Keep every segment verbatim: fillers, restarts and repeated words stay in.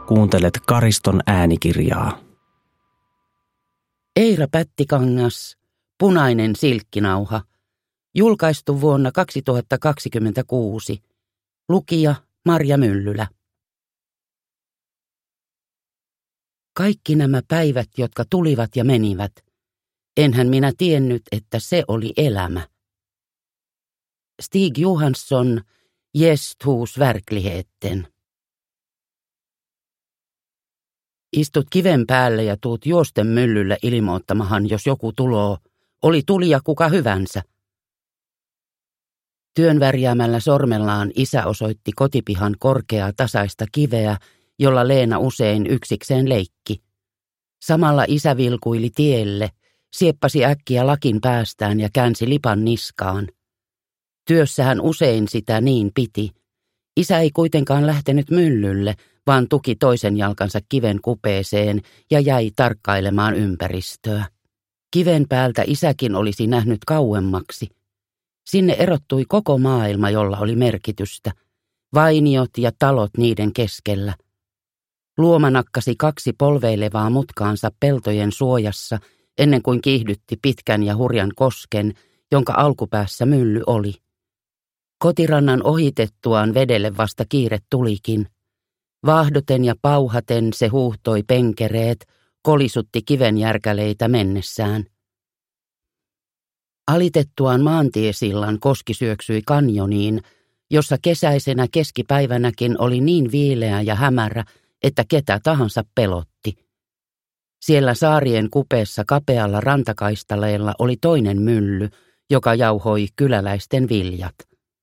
kuuntelet Kariston äänikirjaa. Eira Pättikangas, Punainen silkkinauha. Julkaistu vuonna kaksituhattakaksikymmentäkuusi. Lukija Marja Myllylä. Kaikki nämä päivät, jotka tulivat ja menivät. Enhän minä tiennyt, että se oli elämä. Stig Johansson, Gästhus verkligheten. Istut kiven päälle ja tuut juosten myllylle ilmoittamahan, jos joku tuloo. Oli tulija kuka hyvänsä. Työn värjäämällä sormellaan isä osoitti kotipihan korkeaa tasaista kiveä, jolla Leena usein yksikseen leikki. Samalla isä vilkuili tielle, sieppasi äkkiä lakin päästään ja käänsi lipan niskaan. Työssähän usein sitä niin piti. Isä ei kuitenkaan lähtenyt myllylle, vaan tuki toisen jalkansa kiven kupeeseen ja jäi tarkkailemaan ympäristöä. Kiven päältä isäkin olisi nähnyt kauemmaksi. Sinne erottui koko maailma, jolla oli merkitystä. Vainiot ja talot niiden keskellä. Luoma nakkasi kaksi polveilevaa mutkaansa peltojen suojassa, ennen kuin kiihdytti pitkän ja hurjan kosken, jonka alkupäässä mylly oli. Kotirannan ohitettuaan vedelle vasta kiire tulikin. Vaahdoten ja pauhaten se huuhtoi penkereet, kolisutti kivenjärkäleitä mennessään. Alitettuaan maantiesillan koski syöksyi kanjoniin, jossa kesäisenä keskipäivänäkin oli niin viileä ja hämärä, että ketä tahansa pelotti. Siellä saarien kupeessa kapealla rantakaistaleella oli toinen mylly, joka jauhoi kyläläisten viljat.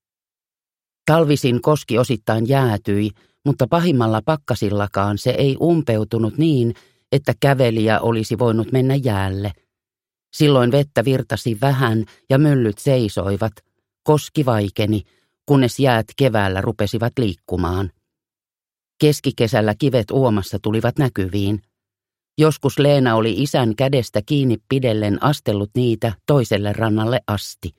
Talvisin koski osittain jäätyi, mutta pahimmalla pakkasillakaan se ei umpeutunut niin, että kävelijä olisi voinut mennä jäälle. Silloin vettä virtasi vähän ja myllyt seisoivat, koski vaikeni, kunnes jäät keväällä rupesivat liikkumaan. Keskikesällä kivet uomassa tulivat näkyviin. Joskus Leena oli isän kädestä kiinni pidellen astellut niitä toiselle rannalle asti.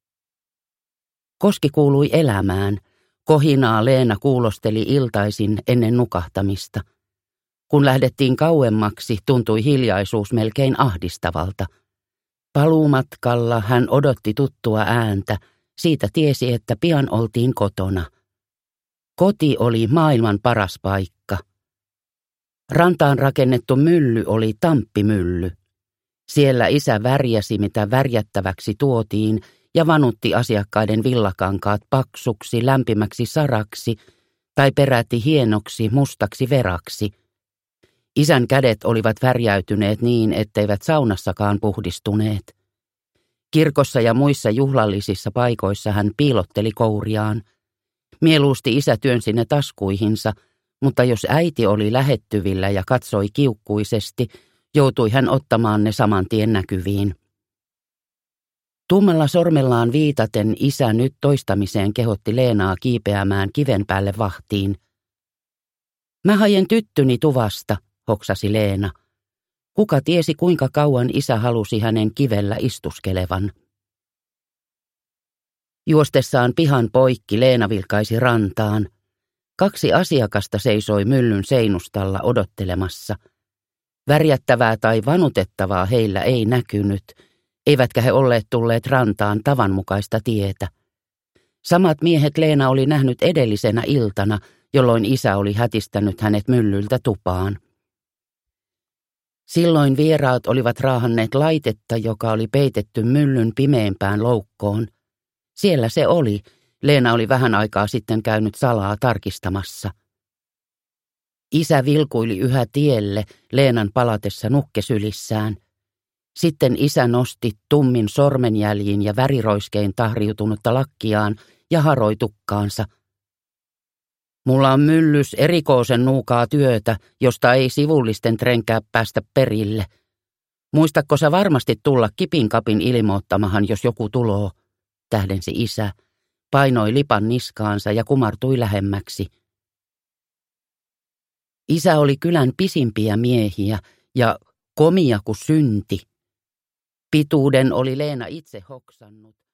Koski kuului elämään. Kohinaa Leena kuulosteli iltaisin ennen nukahtamista. Kun lähdettiin kauemmaksi, tuntui hiljaisuus melkein ahdistavalta. Paluumatkalla hän odotti tuttua ääntä, siitä tiesi, että pian oltiin kotona. Koti oli maailman paras paikka. Rantaan rakennettu mylly oli tamppimylly. Siellä isä värjäsi, mitä värjättäväksi tuotiin, ja vanutti asiakkaiden villakankaat paksuksi, lämpimäksi saraksi tai peräti hienoksi, mustaksi veraksi. Isän kädet olivat värjäytyneet niin, etteivät saunassakaan puhdistuneet. Kirkossa ja muissa juhlallisissa paikoissa hän piilotteli kouriaan. Mieluusti isä työnsi ne taskuihinsa, mutta jos äiti oli lähettyvillä ja katsoi kiukkuisesti, joutui hän ottamaan ne saman tien näkyviin. Tummalla sormellaan viitaten isä nyt toistamiseen kehotti Leenaa kiipeämään kiven päälle vahtiin. Mä hajen tyttyni tuvasta, hoksasi Leena. Kuka tiesi, kuinka kauan isä halusi hänen kivellä istuskelevan. Juostessaan pihan poikki Leena vilkaisi rantaan. Kaksi asiakasta seisoi myllyn seinustalla odottelemassa. Värjättävää tai vanutettavaa heillä ei näkynyt, eivätkä he olleet tulleet rantaan tavanmukaista tietä. Samat miehet Leena oli nähnyt edellisenä iltana, jolloin isä oli hätistänyt hänet myllyltä tupaan. Silloin vieraat olivat raahanneet laitetta, joka oli peitetty myllyn pimeämpään loukkoon. Siellä se oli. Leena oli vähän aikaa sitten käynyt salaa tarkistamassa. Isä vilkuili yhä tielle Leenan palatessa nukkesylissään. Sitten isä nosti tummin sormenjäljiin ja väriroiskein tahriutunutta lakkiaan ja haroi tukkaansa. Mulla on myllys erikoisen nuukaa työtä, josta ei sivullisten trenkää päästä perille. Muistatko sä varmasti tulla kipinkapin ilmoittamahan, jos joku tuloo, tähdensi isä, painoi lipan niskaansa ja kumartui lähemmäksi. Isä oli kylän pisimpiä miehiä ja komia kuin synti. Pituuden oli Leena itse hoksannut.